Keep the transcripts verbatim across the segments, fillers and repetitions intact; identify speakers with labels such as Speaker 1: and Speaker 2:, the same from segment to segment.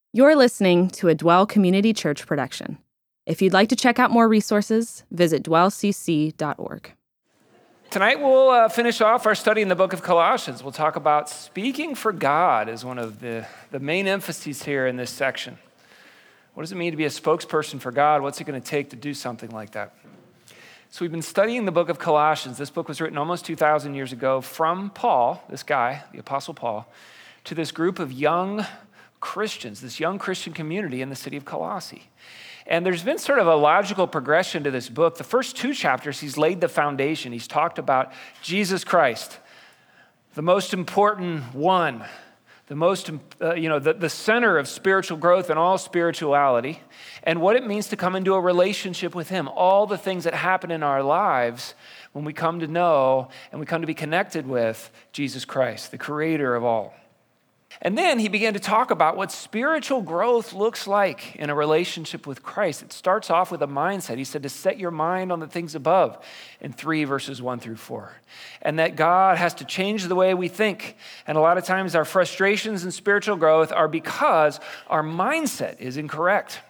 Speaker 1: You're listening to a Dwell Community Church production. If you'd like to check out more resources, visit dwell c c dot org.
Speaker 2: Tonight we'll uh, finish off our study in the book of Colossians. We'll talk about speaking for God as one of the, the main emphases here in this section. What does it mean to be a spokesperson for God? What's it going to take to do something like that? So we've been studying the book of Colossians. This book was written almost two thousand years ago from Paul, this guy, the Apostle Paul, to this group of young Christians, this young Christian community in the city of Colossae. And there's been sort of a logical progression to this book. The first two chapters, he's laid the foundation. He's talked about Jesus Christ, the most important one, the most, uh, you know, the, the center of spiritual growth and all spirituality, and what it means to come into a relationship with him, all the things that happen in our lives when we come to know and we come to be connected with Jesus Christ, the creator of all. And then he began to talk about what spiritual growth looks like in a relationship with Christ. It starts off with a mindset. He said to set your mind on the things above in three verses one through four. And that God has to change the way we think. And a lot of times our frustrations in spiritual growth are because our mindset is incorrect.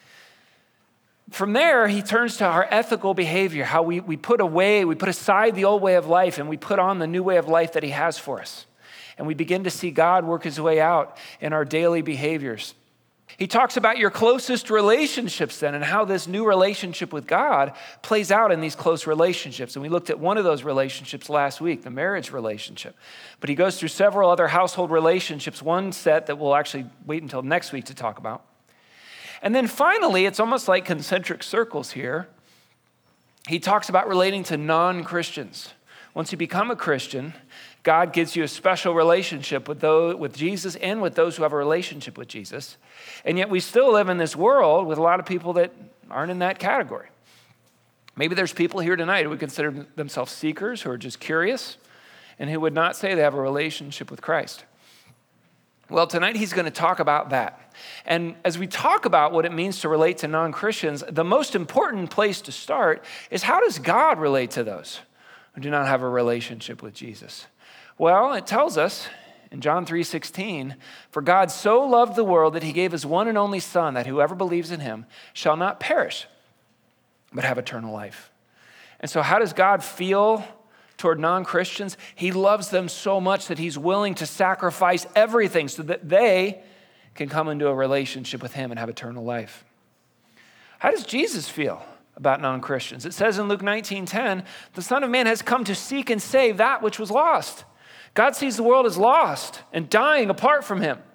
Speaker 2: From there, he turns to our ethical behavior, how we, we put away, we put aside the old way of life and we put on the new way of life that he has for us. And we begin to see God work his way out in our daily behaviors. He talks about your closest relationships then and how this new relationship with God plays out in these close relationships. And we looked at one of those relationships last week, the marriage relationship. But he goes through several other household relationships, one set that we'll actually wait until next week to talk about. And then finally, it's almost like concentric circles here. He talks about relating to non-Christians. Once you become a Christian, God gives you a special relationship with those, with Jesus and with those who have a relationship with Jesus. And yet we still live in this world with a lot of people that aren't in that category. Maybe there's people here tonight who would consider themselves seekers, who are just curious, and who would not say they have a relationship with Christ. Well, tonight he's going to talk about that. And as we talk about what it means to relate to non-Christians, the most important place to start is how does God relate to those who do not have a relationship with Jesus? Well, it tells us in John three sixteen, for God so loved the world that he gave his one and only Son, that whoever believes in him shall not perish, but have eternal life. And so how does God feel toward non-Christians? He loves them so much that he's willing to sacrifice everything so that they can come into a relationship with him and have eternal life. How does Jesus feel about non-Christians? It says in Luke nineteen ten, the Son of Man has come to seek and save that which was lost. God sees the world as lost and dying apart from him.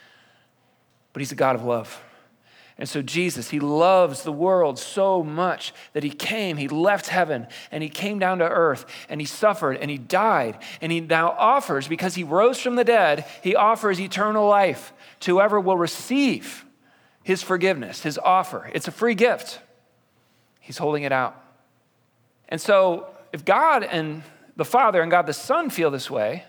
Speaker 2: But he's a God of love. And so Jesus, he loves the world so much that he came, he left heaven, and he came down to earth, and he suffered, and he died, and he now offers, because he rose from the dead, he offers eternal life to whoever will receive his forgiveness, his offer. It's a free gift. He's holding it out. And so if God and the Father and God the Son feel this way,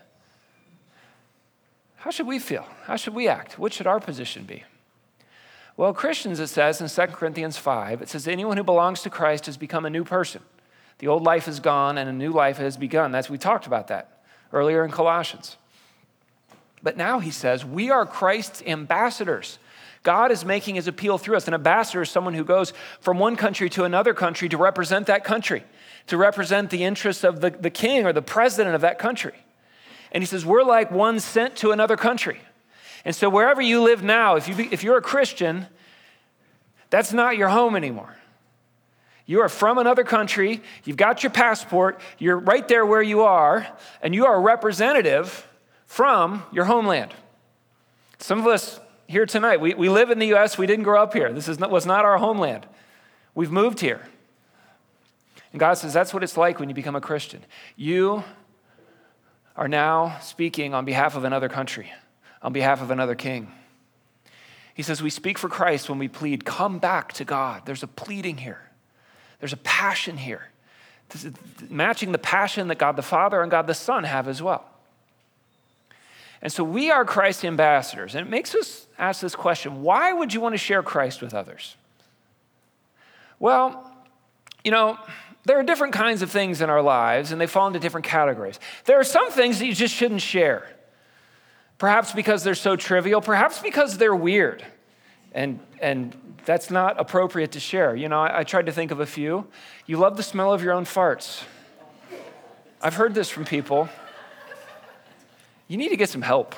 Speaker 2: how should we feel? How should we act? What should our position be? Well, Christians, it says in Second Corinthians five, it says, anyone who belongs to Christ has become a new person. The old life is gone and a new life has begun. That's, we talked about that earlier in Colossians. But now he says, we are Christ's ambassadors. God is making his appeal through us. An ambassador is someone who goes from one country to another country to represent that country, to represent the interests of the, the king or the president of that country. And he says, we're like one sent to another country. And so wherever you live now, if, you be, if you're a Christian, that's not your home anymore. You are from another country, you've got your passport, you're right there where you are, and you are a representative from your homeland. Some of us here tonight, we, we live in the U S, we didn't grow up here. This is not, was not our homeland. We've moved here. And God says that's what it's like when you become a Christian. You are now speaking on behalf of another country, on behalf of another king. He says we speak for Christ when we plead, come back to God. There's a pleading here. There's a passion here. This is matching the passion that God the Father and God the Son have as well. And so we are Christ's ambassadors. And it makes us ask this question, why would you want to share Christ with others? Well, you know, there are different kinds of things in our lives, and they fall into different categories. There are some things that you just shouldn't share. Perhaps because they're so trivial, perhaps because they're weird. And, and that's not appropriate to share. You know, I, I tried to think of a few. You love the smell of your own farts. I've heard this from people. You need to get some help.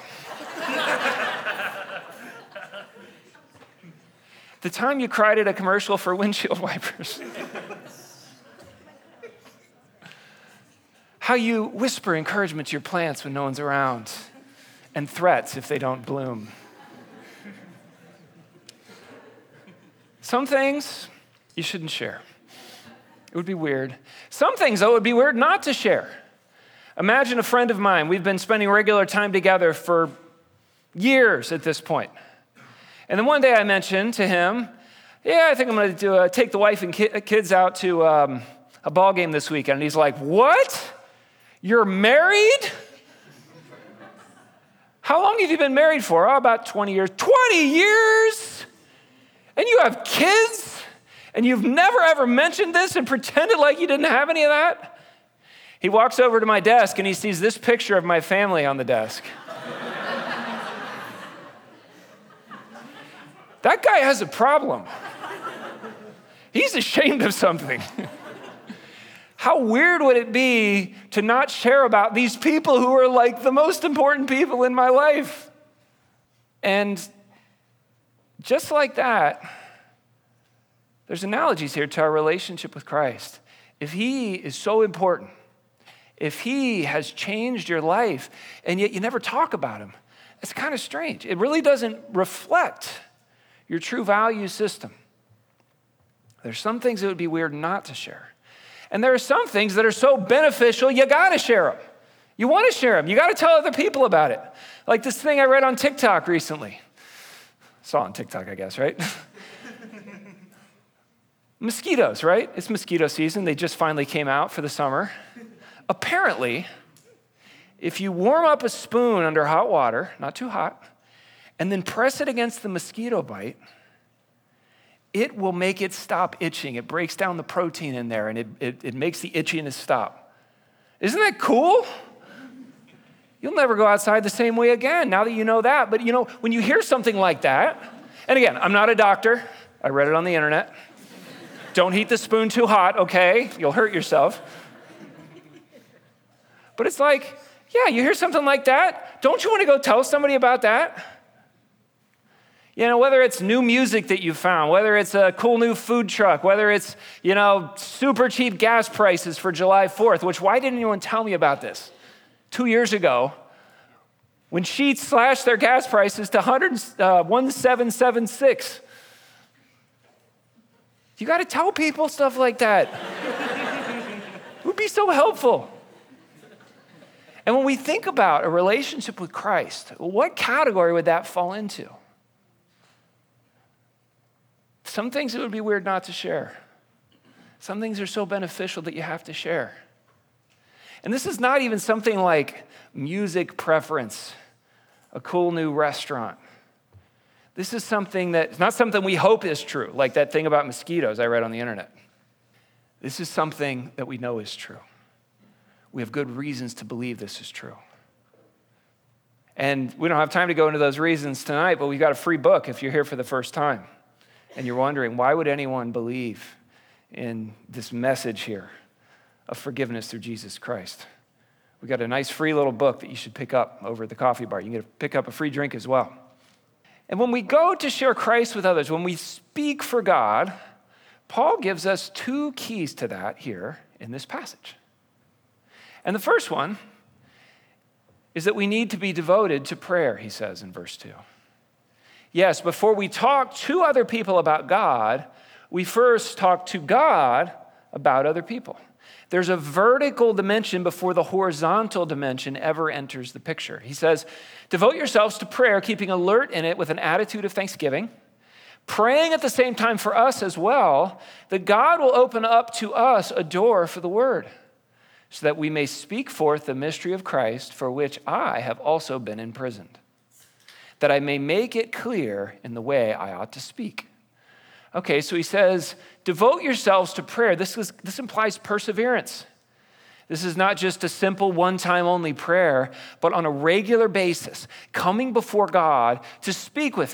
Speaker 2: The time you cried at a commercial for windshield wipers. How you whisper encouragement to your plants when no one's around, and threats if they don't bloom. Some things you shouldn't share. It would be weird. Some things, though, it would be weird not to share. Imagine a friend of mine. We've been spending regular time together for years at this point. And then one day I mentioned to him, yeah, I think I'm going to do a, take the wife and ki- kids out to um, a ball game this weekend. And he's like, what? You're married? How long have you been married for? Oh, about twenty years. twenty years? And you have kids? And you've never ever mentioned this and pretended like you didn't have any of that? He walks over to my desk and he sees this picture of my family on the desk. That guy has a problem. He's ashamed of something. How weird would it be to not share about these people who are like the most important people in my life? And just like that, there's analogies here to our relationship with Christ. If he is so important, if he has changed your life, and yet you never talk about him, it's kind of strange. It really doesn't reflect your true value system. There's some things that would be weird not to share. And there are some things that are so beneficial, you gotta share them. You wanna share them. You gotta tell other people about it. Like this thing I read on TikTok recently. Saw on TikTok, I guess, right? Mosquitoes, right? It's mosquito season. They just finally came out for the summer. Apparently, if you warm up a spoon under hot water, not too hot, and then press it against the mosquito bite, it will make it stop itching. It breaks down the protein in there, and it, it, it makes the itchiness stop. Isn't that cool? You'll never go outside the same way again, now that you know that. But you know, when you hear something like that, and again, I'm not a doctor. I read it on the internet. Don't heat the spoon too hot, okay? You'll hurt yourself. But it's like, yeah, you hear something like that, don't you want to go tell somebody about that? You know, whether it's new music that you found, whether it's a cool new food truck, whether it's, you know, super cheap gas prices for July fourth, which why didn't anyone tell me about this? Two years ago, when Sheetz slashed their gas prices to one seven seven six. You got to tell people stuff like that. It would be so helpful. And when we think about a relationship with Christ, what category would that fall into? Some things it would be weird not to share. Some things are so beneficial that you have to share. And this is not even something like music preference, a cool new restaurant. This is something that, it's not something we hope is true, like that thing about mosquitoes I read on the internet. This is something that we know is true. We have good reasons to believe this is true. And we don't have time to go into those reasons tonight, but we've got a free book if you're here for the first time. And you're wondering, why would anyone believe in this message here of forgiveness through Jesus Christ? We've got a nice free little book that you should pick up over at the coffee bar. You can get, pick up a free drink as well. And when we go to share Christ with others, when we speak for God, Paul gives us two keys to that here in this passage. And the first one is that we need to be devoted to prayer, he says in verse two. Yes, before we talk to other people about God, we first talk to God about other people. There's a vertical dimension before the horizontal dimension ever enters the picture. He says, devote yourselves to prayer, keeping alert in it with an attitude of thanksgiving, praying at the same time for us as well, that God will open up to us a door for the word, so that we may speak forth the mystery of Christ, for which I have also been imprisoned, that I may make it clear in the way I ought to speak. Okay, so he says, devote yourselves to prayer. This is, this implies perseverance. This is not just a simple one-time only prayer, but on a regular basis, coming before God to speak with him.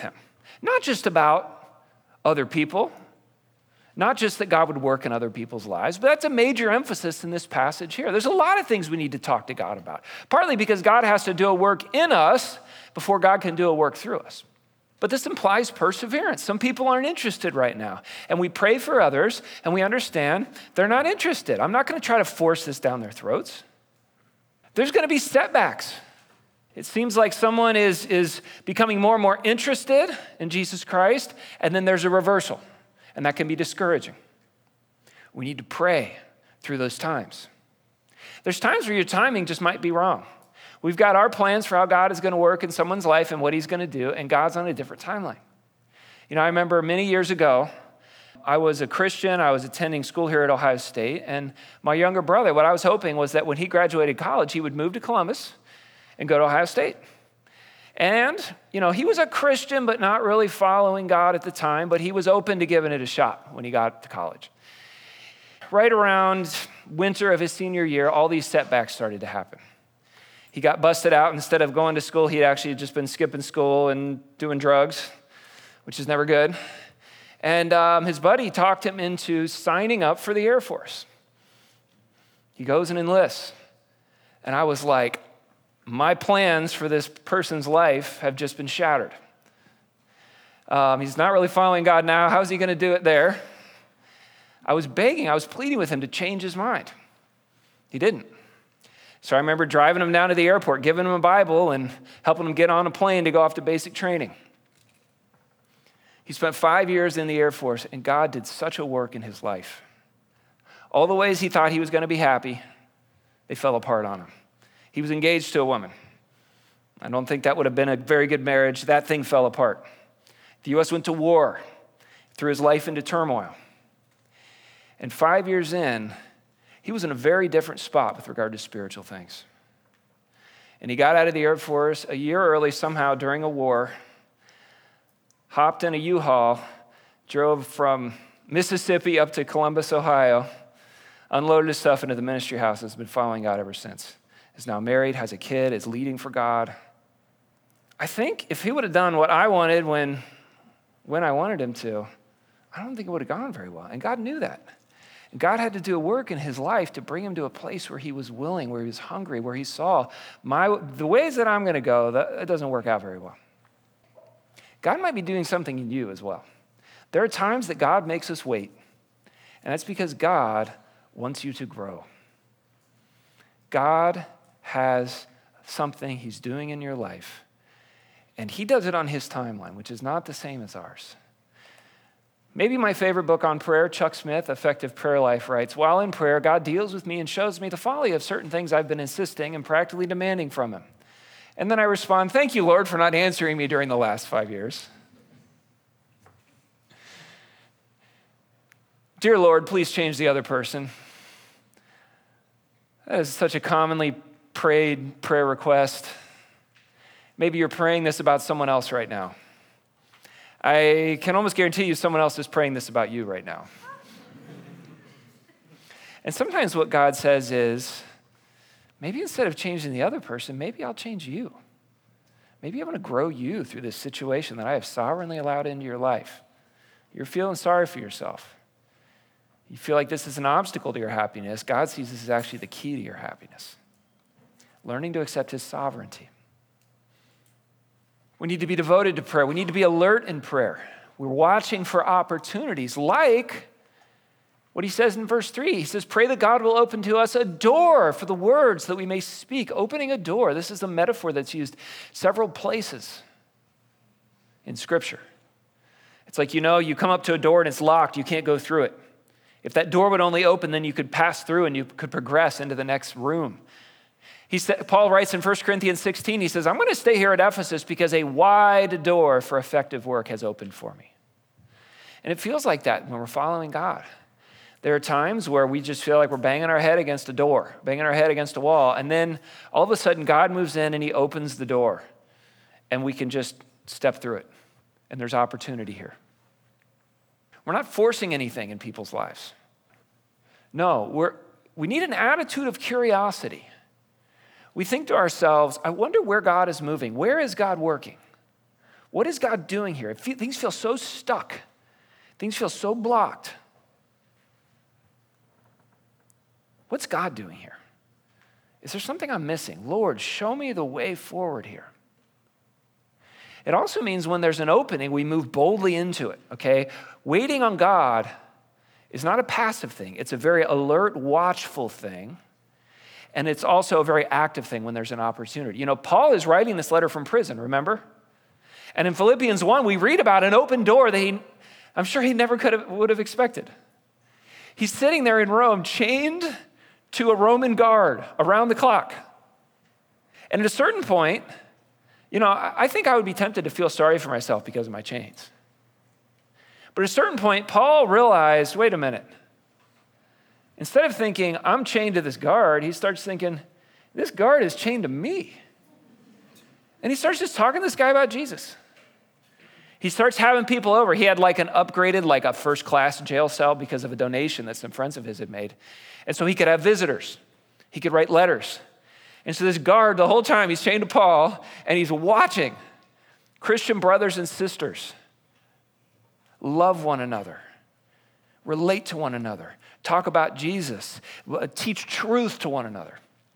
Speaker 2: Not just about other people, not just that God would work in other people's lives, but that's a major emphasis in this passage here. There's a lot of things we need to talk to God about, partly because God has to do a work in us before God can do a work through us. But this implies perseverance. Some people aren't interested right now, and we pray for others, and we understand they're not interested. I'm not going to try to force this down their throats. There's going to be setbacks. It seems like someone is, is becoming more and more interested in Jesus Christ, and then there's a reversal, and that can be discouraging. We need to pray through those times. There's times where your timing just might be wrong. We've got our plans for how God is going to work in someone's life and what he's going to do, and God's on a different timeline. You know, I remember many years ago, I was a Christian. I was attending school here at Ohio State, and my younger brother, what I was hoping was that when he graduated college, he would move to Columbus and go to Ohio State. And, you know, he was a Christian, but not really following God at the time, but he was open to giving it a shot when he got to college. Right around winter of his senior year, all these setbacks started to happen. He got busted out. Instead of going to school, he'd actually just been skipping school and doing drugs, which is never good. And um, his buddy talked him into signing up for the Air Force. He goes and enlists. And I was like, my plans for this person's life have just been shattered. Um, he's not really following God now. How's he going to do it there? I was begging, I was pleading with him to change his mind. He didn't. So I remember driving him down to the airport, giving him a Bible, and helping him get on a plane to go off to basic training. He spent five years in the Air Force, and God did such a work in his life. All the ways he thought he was going to be happy, they fell apart on him. He was engaged to a woman. I don't think that would have been a very good marriage. That thing fell apart. The U S went to war, threw his life into turmoil. And five years in, he was in a very different spot with regard to spiritual things. And he got out of the Air Force a year early somehow during a war, hopped in a U-Haul, drove from Mississippi up to Columbus, Ohio, unloaded his stuff into the ministry house, and has been following God ever since. Is now married, has a kid, is leading for God. I think if he would have done what I wanted when, when I wanted him to, I don't think it would have gone very well. And God knew that. God had to do a work in his life to bring him to a place where he was willing, where he was hungry, where he saw, my the ways that I'm going to go, that, that doesn't work out very well. God might be doing something in you as well. There are times that God makes us wait, and that's because God wants you to grow. God has something he's doing in your life, and he does it on his timeline, which is not the same as ours. Maybe my favorite book on prayer, Chuck Smith, Effective Prayer Life, writes, while in prayer, God deals with me and shows me the folly of certain things I've been insisting and practically demanding from him. And then I respond, thank you, Lord, for not answering me during the last five years. Dear Lord, please change the other person. That is such a commonly prayed prayer request. Maybe you're praying this about someone else right now. I can almost guarantee you someone else is praying this about you right now. And sometimes what God says is, maybe instead of changing the other person, maybe I'll change you. Maybe I'm going to grow you through this situation that I have sovereignly allowed into your life. You're feeling sorry for yourself. You feel like this is an obstacle to your happiness. God sees this as actually the key to your happiness. Learning to accept his sovereignty. We need to be devoted to prayer. We need to be alert in prayer. We're watching for opportunities like what he says in verse three. He says, pray that God will open to us a door for the words that we may speak. Opening a door. This is a metaphor that's used several places in Scripture. It's like, you know, you come up to a door and it's locked. You can't go through it. If that door would only open, then you could pass through and you could progress into the next room. He said, Paul writes in First Corinthians sixteen, he says, I'm going to stay here at Ephesus because a wide door for effective work has opened for me. And it feels like that when we're following God. There are times where we just feel like we're banging our head against a door, banging our head against a wall, and then all of a sudden God moves in and he opens the door, and we can just step through it, and there's opportunity here. We're not forcing anything in people's lives. No, we're, we need an attitude of curiosity. We think to ourselves, I wonder where God is moving. Where is God working? What is God doing here? Fe- things feel so stuck. Things feel so blocked. What's God doing here? Is there something I'm missing? Lord, show me the way forward here. It also means when there's an opening, we move boldly into it, okay? Waiting on God is not a passive thing. It's a very alert, watchful thing. And it's also a very active thing when there's an opportunity. You know, Paul is writing this letter from prison, remember? And in Philippians one, we read about an open door that he, I'm sure he never could have, would have expected. He's sitting there in Rome, chained to a Roman guard around the clock. And at a certain point, you know, I think I would be tempted to feel sorry for myself because of my chains. But at a certain point, Paul realized, wait a minute. Instead of thinking, I'm chained to this guard, he starts thinking, this guard is chained to me. And he starts just talking to this guy about Jesus. He starts having people over. He had like an upgraded, like a first class jail cell because of a donation that some friends of his had made. And so he could have visitors. He could write letters. And so this guard, the whole time, he's chained to Paul, and he's watching Christian brothers and sisters love one another, relate to one another, talk about Jesus, teach truth to one another.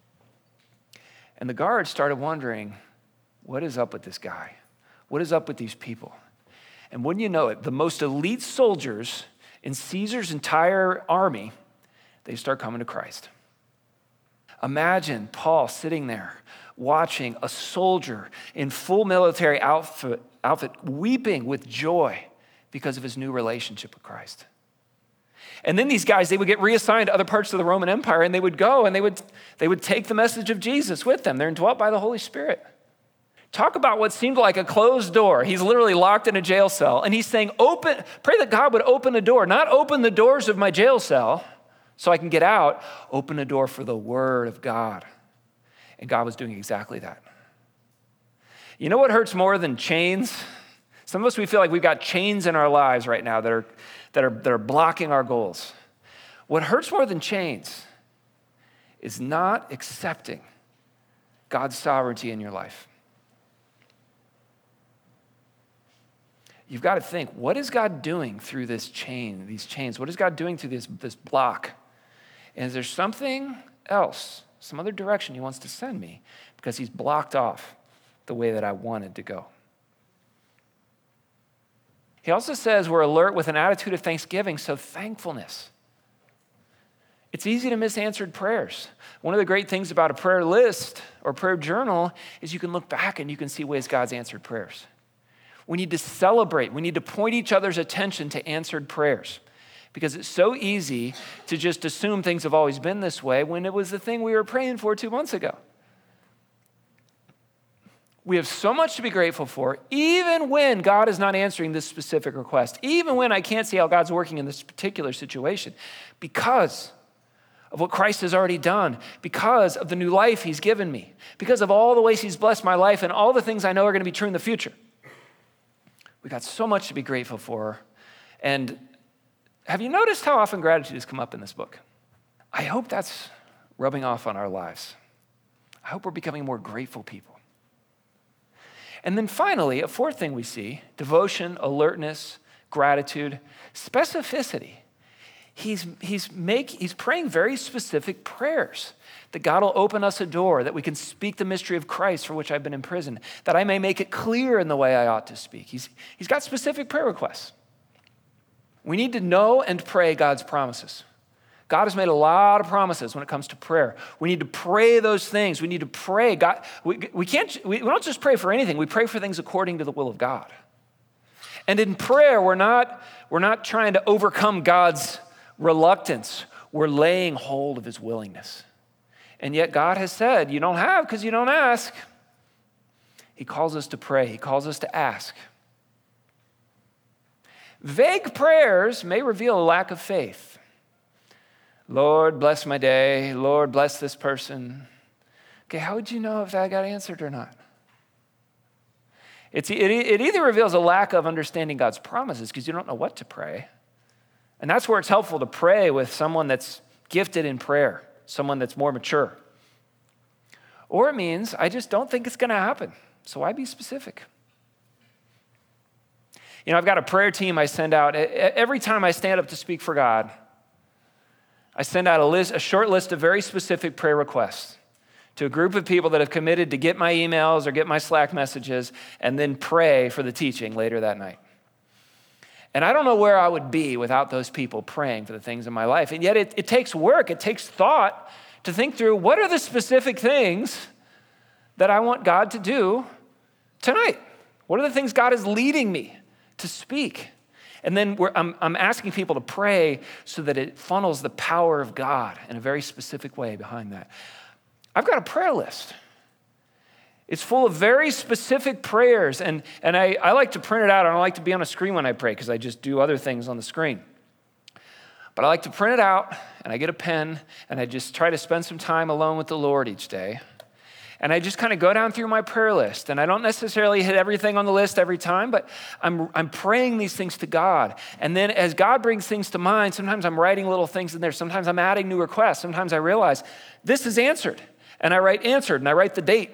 Speaker 2: And the guard started wondering, what is up with this guy? What is up with these people? And wouldn't you know it, the most elite soldiers in Caesar's entire army, they start coming to Christ. Imagine Paul sitting there watching a soldier in full military outfit, outfit weeping with joy because of his new relationship with Christ. And then these guys, they would get reassigned to other parts of the Roman Empire, and they would go and they would, they would take the message of Jesus with them. They're indwelt by the Holy Spirit. Talk about what seemed like a closed door. He's literally locked in a jail cell, and he's saying, "Open, pray that God would open a door, not open the doors of my jail cell so I can get out, open a door for the word of God." And God was doing exactly that. You know what hurts more than chains? Some of us, we feel like we've got chains in our lives right now that are, that are, that are blocking our goals. What hurts more than chains is not accepting God's sovereignty in your life. You've got to think, what is God doing through this chain, these chains? What is God doing through this, this block? And is there something else, some other direction he wants to send me because he's blocked off the way that I wanted to go? He also says we're alert with an attitude of thanksgiving, so thankfulness. It's easy to miss answered prayers. One of the great things about a prayer list or prayer journal is you can look back and you can see ways God's answered prayers. We need to celebrate. We need to point each other's attention to answered prayers because it's so easy to just assume things have always been this way when it was the thing we were praying for two months ago. We have so much to be grateful for, even when God is not answering this specific request, even when I can't see how God's working in this particular situation, because of what Christ has already done, because of the new life he's given me, because of all the ways he's blessed my life and all the things I know are going to be true in the future. We got so much to be grateful for. And have you noticed how often gratitude has come up in this book? I hope that's rubbing off on our lives. I hope we're becoming more grateful people. And then finally, a fourth thing we see, devotion, alertness, gratitude, specificity. He's, he's, make, he's praying very specific prayers that God will open us a door, that we can speak the mystery of Christ for which I've been imprisoned, that I may make it clear in the way I ought to speak. He's, he's got specific prayer requests. We need to know and pray God's promises. God has made a lot of promises when it comes to prayer. We need to pray those things. We need to pray. God, we, we can't, we, we don't just pray for anything. We pray for things according to the will of God. And in prayer, we're not, we're not trying to overcome God's reluctance. We're laying hold of his willingness. And yet God has said, you don't have because you don't ask. He calls us to pray. He calls us to ask. Vague prayers may reveal a lack of faith. Lord, bless my day. Lord, bless this person. Okay, how would you know if that got answered or not? It's, it, it either reveals a lack of understanding God's promises because you don't know what to pray. And that's where it's helpful to pray with someone that's gifted in prayer, someone that's more mature. Or it means I just don't think it's going to happen. So why be specific? You know, I've got a prayer team I send out. Every time I stand up to speak for God, I send out a list, a short list of very specific prayer requests to a group of people that have committed to get my emails or get my Slack messages and then pray for the teaching later that night. And I don't know where I would be without those people praying for the things in my life. And yet it, it takes work, it takes thought to think through what are the specific things that I want God to do tonight? What are the things God is leading me to speak? And then we're, I'm, I'm asking people to pray so that it funnels the power of God in a very specific way behind that. I've got a prayer list. It's full of very specific prayers, and, and I, I like to print it out. I don't like to be on a screen when I pray because I just do other things on the screen. But I like to print it out, and I get a pen, and I just try to spend some time alone with the Lord each day. And I just kind of go down through my prayer list, and I don't necessarily hit everything on the list every time, but I'm, I'm praying these things to God. And then as God brings things to mind, sometimes I'm writing little things in there. Sometimes I'm adding new requests. Sometimes I realize this is answered, and I write answered, and I write the date.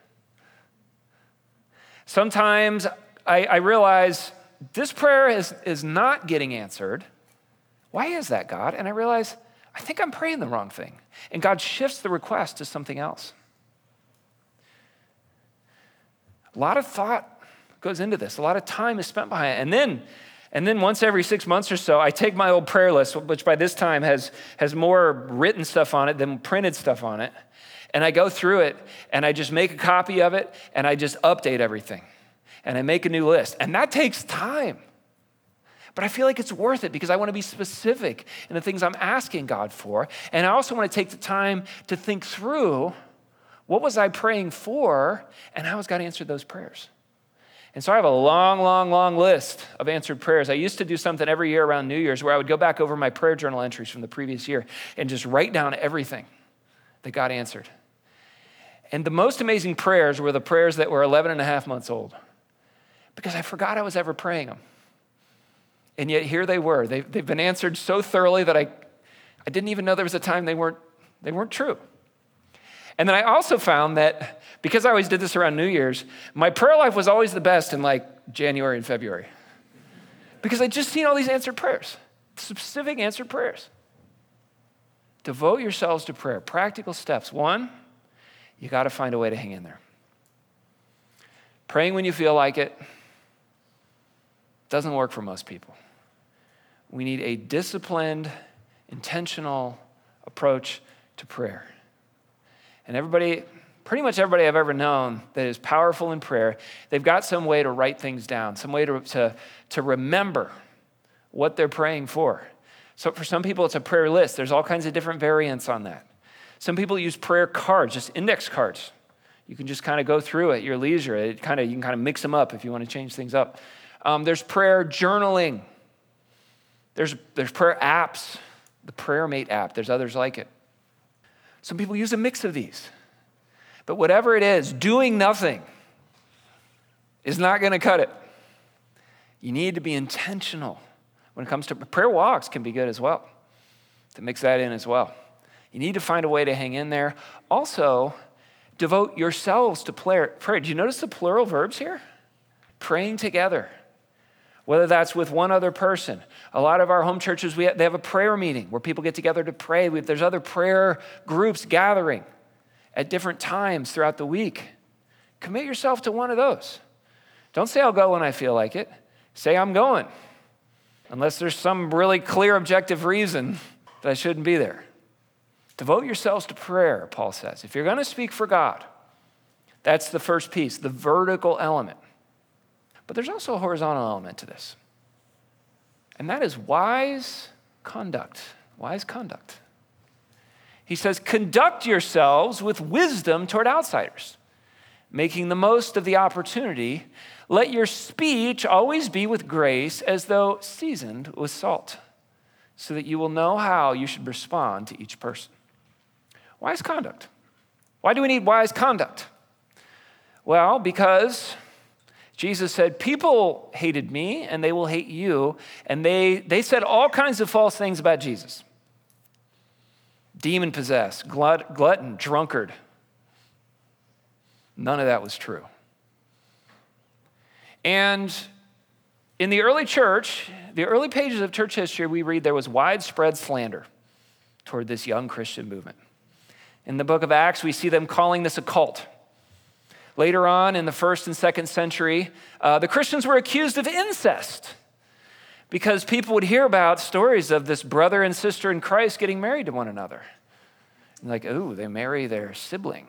Speaker 2: Sometimes I, I realize this prayer is, is not getting answered. Why is that, God? And I realize I think I'm praying the wrong thing. And God shifts the request to something else. A lot of thought goes into this. A lot of time is spent behind it. And then, and then once every six months or so, I take my old prayer list, which by this time has, has more written stuff on it than printed stuff on it. And I go through it, and I just make a copy of it, and I just update everything. And I make a new list. And that takes time. But I feel like it's worth it because I want to be specific in the things I'm asking God for. And I also want to take the time to think through what was I praying for, and how has God answered those prayers? And so I have a long, long, long list of answered prayers. I used to do something every year around New Year's where I would go back over my prayer journal entries from the previous year and just write down everything that God answered. And the most amazing prayers were the prayers that were eleven and a half months old because I forgot I was ever praying them. And yet here they were. They've, they've been answered so thoroughly that I, I didn't even know there was a time they weren't, they weren't true. And then I also found that because I always did this around New Year's, my prayer life was always the best in like January and February. Because I'd just seen all these answered prayers, specific answered prayers. Devote yourselves to prayer. Practical steps. One, you got to find a way to hang in there. Praying when you feel like it doesn't work for most people. We need a disciplined, intentional approach to prayer. And everybody, pretty much everybody I've ever known that is powerful in prayer, they've got some way to write things down, some way to, to, to remember what they're praying for. So for some people, it's a prayer list. There's all kinds of different variants on that. Some people use prayer cards, just index cards. You can just kind of go through at your leisure. It kind of, you can kind of mix them up if you want to change things up. Um, there's prayer journaling. There's, there's prayer apps, the PrayerMate app. There's others like it. Some people use a mix of these. But whatever it is, doing nothing is not going to cut it. You need to be intentional when it comes to prayer walks can be good as well, to mix that in as well. You need to find a way to hang in there. Also, devote yourselves to prayer. Do you notice the plural verbs here? Praying together. Whether that's with one other person. A lot of our home churches, we have, they have a prayer meeting where people get together to pray. We, there's other prayer groups gathering at different times throughout the week. Commit yourself to one of those. Don't say, I'll go when I feel like it. Say, I'm going. Unless there's some really clear objective reason that I shouldn't be there. Devote yourselves to prayer, Paul says. If you're going to speak for God, that's the first piece, the vertical element. But there's also a horizontal element to this. And that is wise conduct. Wise conduct. He says, conduct yourselves with wisdom toward outsiders, making the most of the opportunity. Let your speech always be with grace as though seasoned with salt, so that you will know how you should respond to each person. Wise conduct. Why do we need wise conduct? Well, because Jesus said, people hated me and they will hate you. And they, they said all kinds of false things about Jesus. Demon-possessed, glut, glutton, drunkard. None of that was true. And In the early church, the early pages of church history, we read there was widespread slander toward this young Christian movement. In the book of Acts, we see them calling this a cult. Later on in the first and second century, uh, the Christians were accused of incest because people would hear about stories of this brother and sister in Christ getting married to one another. And like, ooh, they marry their sibling.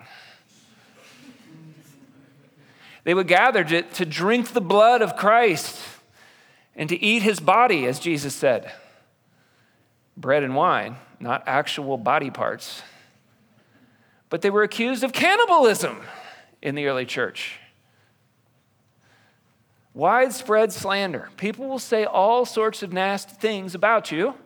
Speaker 2: They would gather to, to drink the blood of Christ and to eat his body, as Jesus said. Bread and wine, not actual body parts. But they were accused of cannibalism in the early church. Widespread slander. People will say all sorts of nasty things about you.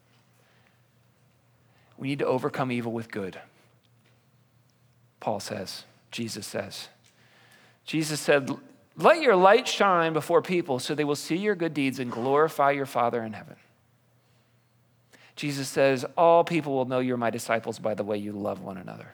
Speaker 2: We need to overcome evil with good. Paul says, Jesus says. Jesus said, let your light shine before people so they will see your good deeds and glorify your Father in heaven. Jesus says, all people will know you're my disciples by the way you love one another.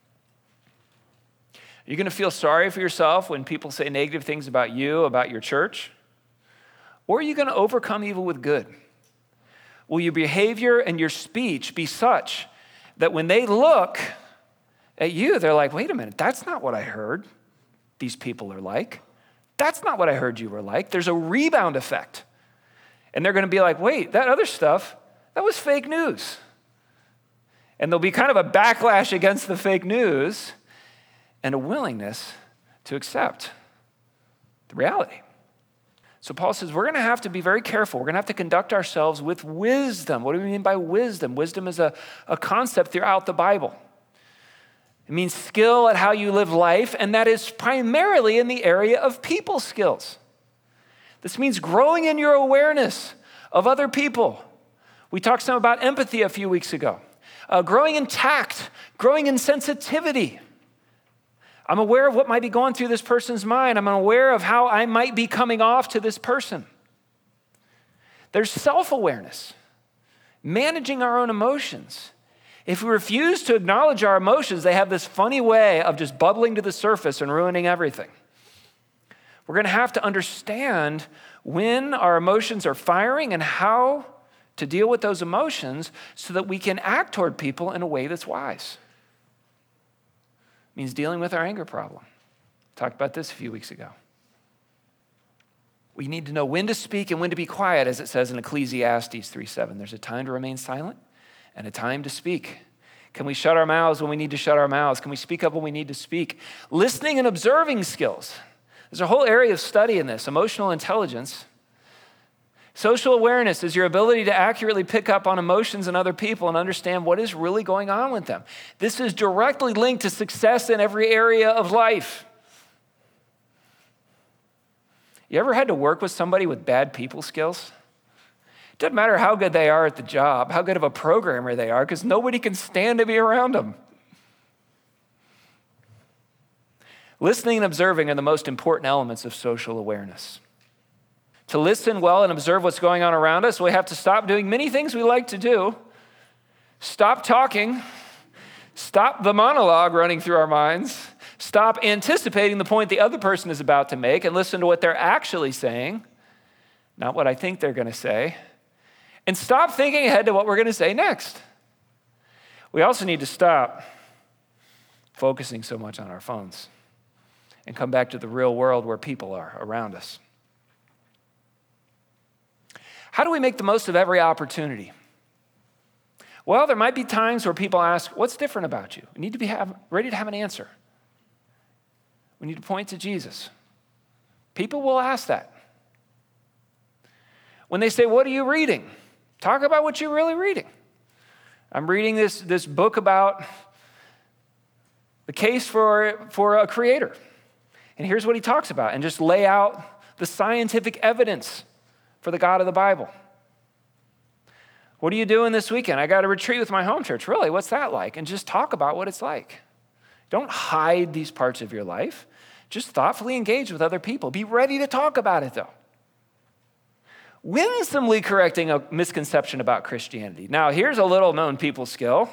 Speaker 2: Are you going to feel sorry for yourself when people say negative things about you, about your church? Or are you going to overcome evil with good? Will your behavior and your speech be such that when they look at you, they're like, wait a minute, that's not what I heard these people are like. That's not what I heard you were like. There's a rebound effect. And they're going to be like, wait, that other stuff, that was fake news. And there'll be kind of a backlash against the fake news and a willingness to accept the reality. So Paul says we're going to have to be very careful. We're going to have to conduct ourselves with wisdom. What do we mean by wisdom? Wisdom is a, a concept throughout the Bible. It means skill at how you live life, and that is primarily in the area of people skills. This means growing in your awareness of other people. We talked some about empathy a few weeks ago. Uh, growing in tact, growing in sensitivity. I'm aware of what might be going through this person's mind. I'm aware of how I might be coming off to this person. There's self-awareness, managing our own emotions. If we refuse to acknowledge our emotions, they have this funny way of just bubbling to the surface and ruining everything. We're going to have to understand when our emotions are firing and how to deal with those emotions so that we can act toward people in a way that's wise. It means dealing with our anger problem. Talked about this a few weeks ago. We need to know when to speak and when to be quiet, as it says in Ecclesiastes three seven. There's a time to remain silent and a time to speak. Can we shut our mouths when we need to shut our mouths? Can we speak up when we need to speak? Listening and observing skills. There's a whole area of study in this. Emotional intelligence. Social awareness is your ability to accurately pick up on emotions in other people and understand what is really going on with them. This is directly linked to success in every area of life. You ever had to work with somebody with bad people skills? It doesn't matter how good they are at the job, how good of a programmer they are, because nobody can stand to be around them. Listening and observing are the most important elements of social awareness. To listen well and observe what's going on around us, we have to stop doing many things we like to do, stop talking, stop the monologue running through our minds, stop anticipating the point the other person is about to make, and listen to what they're actually saying, not what I think they're going to say, and stop thinking ahead to what we're going to say next. We also need to stop focusing so much on our phones and come back to the real world where people are around us. How do we make the most of every opportunity? Well, there might be times where people ask, what's different about you? We need to be have, ready to have an answer. We need to point to Jesus. People will ask that. When they say, what are you reading? Talk about what you're really reading. I'm reading this, this book about the case for, for a creator. And here's what he talks about. And just lay out the scientific evidence for the God of the Bible. What are you doing this weekend? I got a retreat with my home church. Really, what's that like? And just talk about what it's like. Don't hide these parts of your life. Just thoughtfully engage with other people. Be ready to talk about it, though. Winsomely correcting a misconception about Christianity. Now, here's a little known people skill.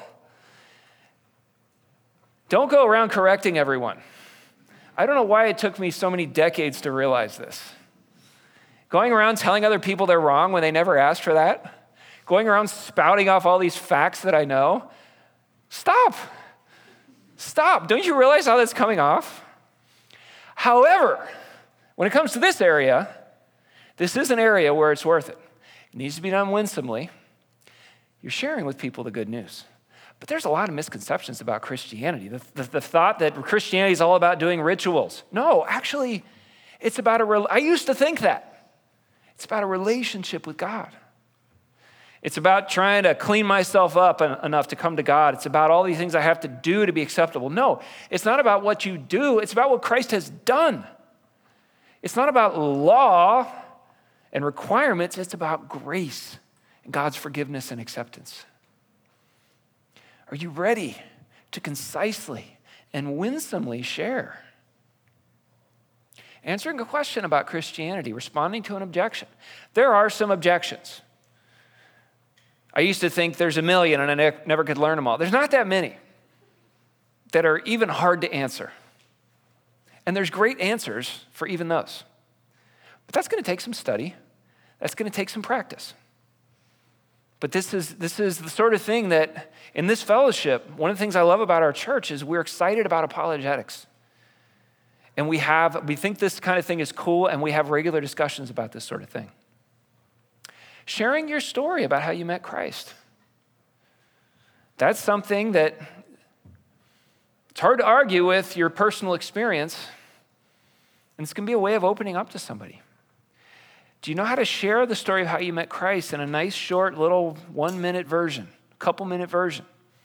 Speaker 2: Don't go around correcting everyone. I don't know why it took me so many decades to realize this. Going around telling other people they're wrong when they never asked for that? Going around spouting off all these facts that I know? Stop. Stop. Don't you realize how that's coming off? However, when it comes to this area, this is an area where it's worth it. It needs to be done winsomely. You're sharing with people the good news. But there's a lot of misconceptions about Christianity. The, the, the thought that Christianity is all about doing rituals. No, actually, it's about a, I used to think that. It's about a relationship with God. It's about trying to clean myself up en- enough to come to God. It's about all these things I have to do to be acceptable. No, it's not about what you do. It's about what Christ has done. It's not about law and requirements. It's about grace and God's forgiveness and acceptance. Are you ready to concisely and winsomely share? Answering a question about Christianity, responding to an objection. There are some objections. I used to think there's a million and I ne- never could learn them all. There's not that many that are even hard to answer. And there's great answers for even those. But that's going to take some study. That's going to take some practice. But this is, this is the sort of thing that in this fellowship, one of the things I love about our church is we're excited about apologetics. And we have, we think this kind of thing is cool, and we have regular discussions about this sort of thing. Sharing your story about how you met Christ. That's something that it's hard to argue with your personal experience, and it's going to be a way of opening up to somebody. Do you know how to share the story of how you met Christ in a nice, short, little one-minute version, couple-minute version?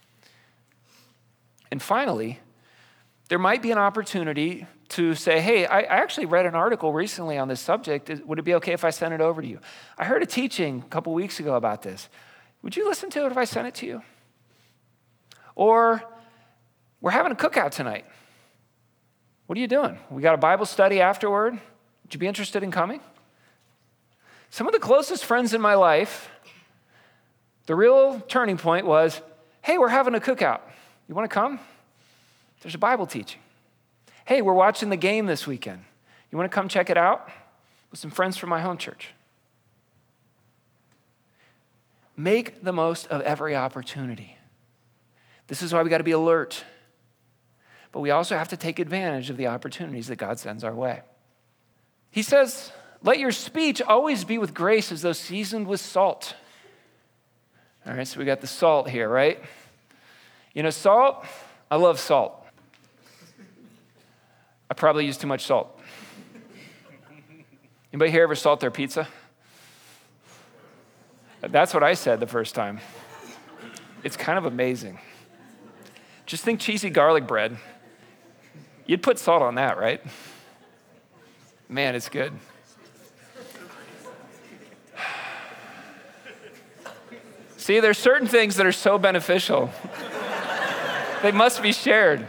Speaker 2: And finally, there might be an opportunity to say, hey, I actually read an article recently on this subject. Would it be okay if I sent it over to you? I heard a teaching a couple weeks ago about this. Would you listen to it if I sent it to you? Or we're having a cookout tonight. What are you doing? We got a Bible study afterward. Would you be interested in coming? Some of the closest friends in my life, the real turning point was, hey, we're having a cookout. You want to come? There's a Bible teaching. Hey, we're watching the game this weekend. You want to come check it out? With some friends from my home church. Make the most of every opportunity. This is why we got to be alert. But we also have to take advantage of the opportunities that God sends our way. He says, let your speech always be with grace as though seasoned with salt. All right, so we got the salt here, right? You know, salt, I love salt. I probably use too much salt. Anybody here ever salt their pizza? That's what I said the first time. It's kind of amazing. Just think cheesy garlic bread. You'd put salt on that, right? Man, it's good. See, there's certain things that are so beneficial. They must be shared.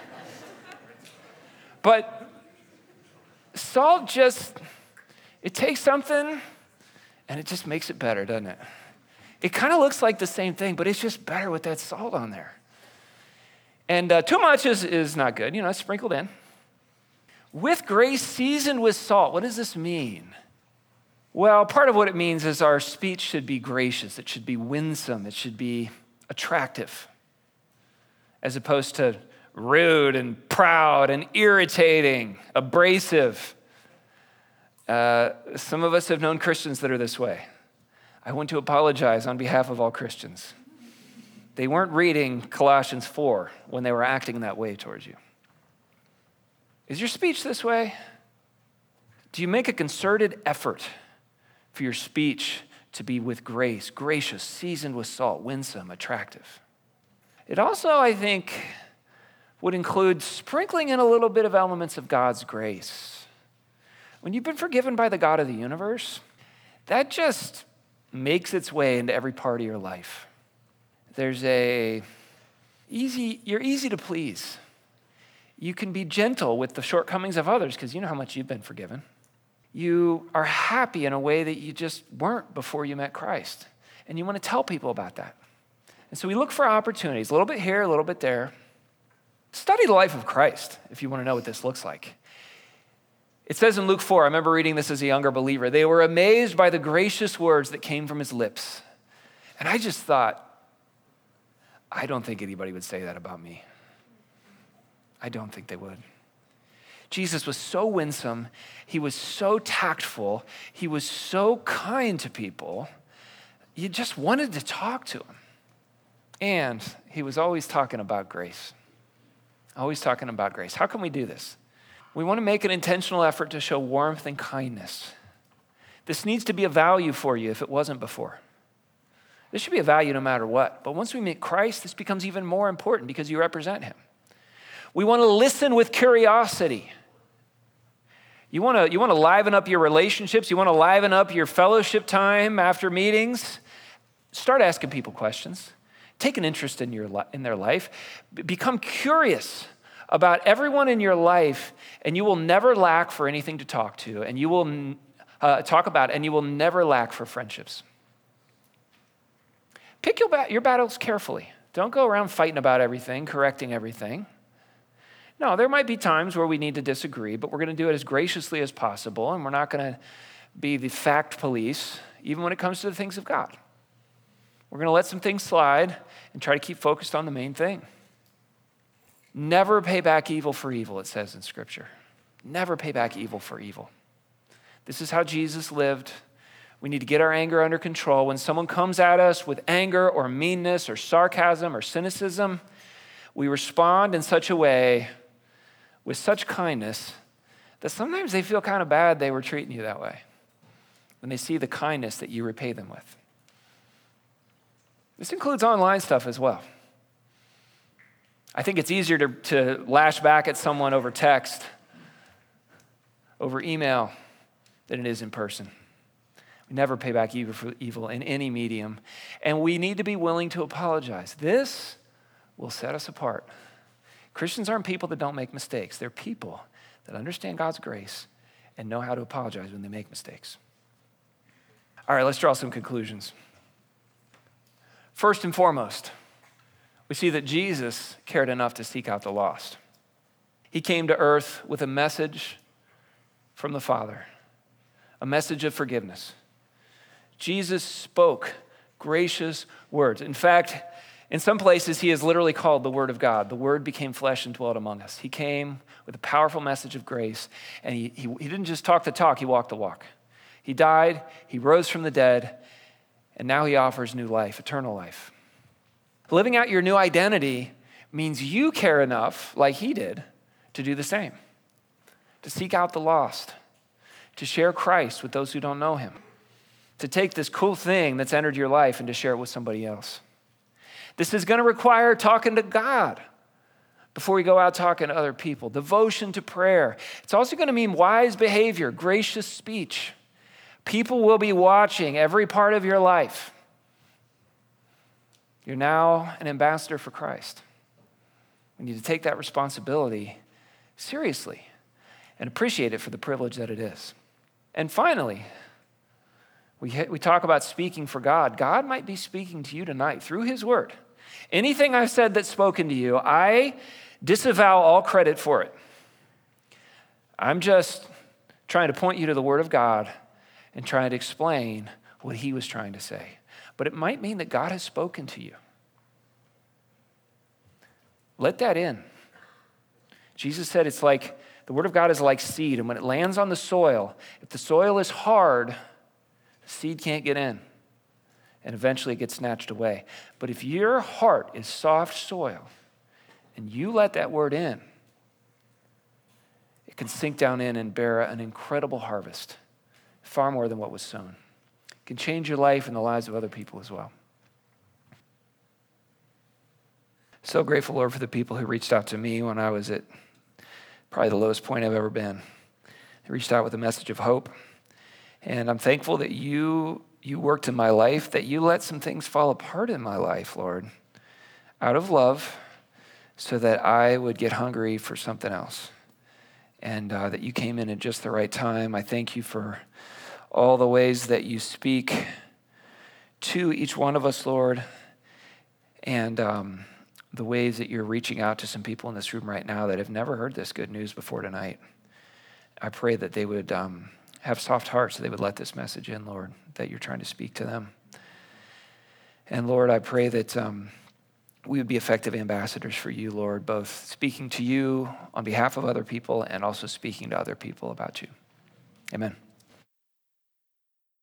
Speaker 2: But salt just, it takes something and it just makes it better, doesn't it? It kind of looks like the same thing, but it's just better with that salt on there. And uh, too much is, is not good, you know, it's sprinkled in. With grace seasoned with salt, what does this mean? Well, part of what it means is our speech should be gracious. It should be winsome. It should be attractive, as opposed to rude and proud and irritating, abrasive. Uh, some of us have known Christians that are this way. I want to apologize on behalf of all Christians. They weren't reading Colossians four when they were acting that way towards you. Is your speech this way? Do you make a concerted effort for your speech to be with grace, gracious, seasoned with salt, winsome, attractive? It also, I think, would include sprinkling in a little bit of elements of God's grace. When you've been forgiven by the God of the universe, that just makes its way into every part of your life. There's a easy, you're easy to please. You can be gentle with the shortcomings of others because you know how much you've been forgiven. You are happy in a way that you just weren't before you met Christ. And you want to tell people about that. And so we look for opportunities, a little bit here, a little bit there. Study the life of Christ if you want to know what this looks like. It says in Luke four, I remember reading this as a younger believer, they were amazed by the gracious words that came from his lips. And I just thought, I don't think anybody would say that about me. I don't think they would. Jesus was so winsome. He was so tactful. He was so kind to people. You just wanted to talk to him. And he was always talking about grace. Always talking about grace. How can we do this? We want to make an intentional effort to show warmth and kindness. This needs to be a value for you if it wasn't before. This should be a value no matter what. But once we meet Christ, this becomes even more important because you represent him. We want to listen with curiosity. You want to, you want to liven up your relationships. You want to liven up your fellowship time after meetings. Start asking people questions. Take an interest in, your, in their life. Become curious about everyone in your life, and you will never lack for anything to talk to, and you will uh, talk about, and you will never lack for friendships. Pick your, ba- your battles carefully. Don't go around fighting about everything, correcting everything. No, there might be times where we need to disagree, but we're going to do it as graciously as possible, and we're not going to be the fact police, even when it comes to the things of God. We're going to let some things slide and try to keep focused on the main thing. Never pay back evil for evil, it says in Scripture. Never pay back evil for evil. This is how Jesus lived. We need to get our anger under control. When someone comes at us with anger or meanness or sarcasm or cynicism, we respond in such a way with such kindness that sometimes they feel kind of bad they were treating you that way when they see the kindness that you repay them with. This includes online stuff as well. I think it's easier to, to lash back at someone over text, over email, than it is in person. We never pay back evil for evil in any medium, and we need to be willing to apologize. This will set us apart. Christians aren't people that don't make mistakes. They're people that understand God's grace and know how to apologize when they make mistakes. All right, let's draw some conclusions. First and foremost, we see that Jesus cared enough to seek out the lost. He came to earth with a message from the Father, a message of forgiveness. Jesus spoke gracious words. In fact, in some places, he is literally called the Word of God. The Word became flesh and dwelt among us. He came with a powerful message of grace, and he, he, he didn't just talk the talk, he walked the walk. He died, he rose from the dead, and now he offers new life, eternal life. Living out your new identity means you care enough, like he did, to do the same, to seek out the lost, to share Christ with those who don't know him, to take this cool thing that's entered your life and to share it with somebody else. This is going to require talking to God before you go out talking to other people, devotion to prayer. It's also going to mean wise behavior, gracious speech. People will be watching every part of your life. You're now an ambassador for Christ. We need to take that responsibility seriously and appreciate it for the privilege that it is. And finally, we, we talk about speaking for God. God might be speaking to you tonight through his word. Anything I've said that's spoken to you, I disavow all credit for it. I'm just trying to point you to the word of God and trying to explain what he was trying to say. But it might mean that God has spoken to you. Let that in. Jesus said it's like, the word of God is like seed, and when it lands on the soil, if the soil is hard, the seed can't get in, and eventually it gets snatched away. But if your heart is soft soil, and you let that word in, it can sink down in and bear an incredible harvest, far more than what was sown. It can change your life and the lives of other people as well. So grateful, Lord, for the people who reached out to me when I was at probably the lowest point I've ever been. They reached out with a message of hope. And I'm thankful that you, you worked in my life, that you let some things fall apart in my life, Lord, out of love, so that I would get hungry for something else. And uh, that you came in at just the right time. I thank you for all the ways that you speak to each one of us, Lord, and um, the ways that you're reaching out to some people in this room right now that have never heard this good news before tonight. I pray that they would um, have soft hearts, that they would let this message in, Lord, that you're trying to speak to them. And Lord, I pray that um, we would be effective ambassadors for you, Lord, both speaking to you on behalf of other people and also speaking to other people about you. Amen.